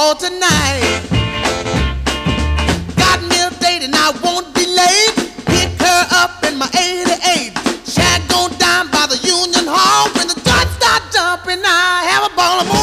ball tonight. Got me a date and I won't be late. Pick her up in my 88. Shack go down by the Union Hall. When the guns start jumping, I have a ball of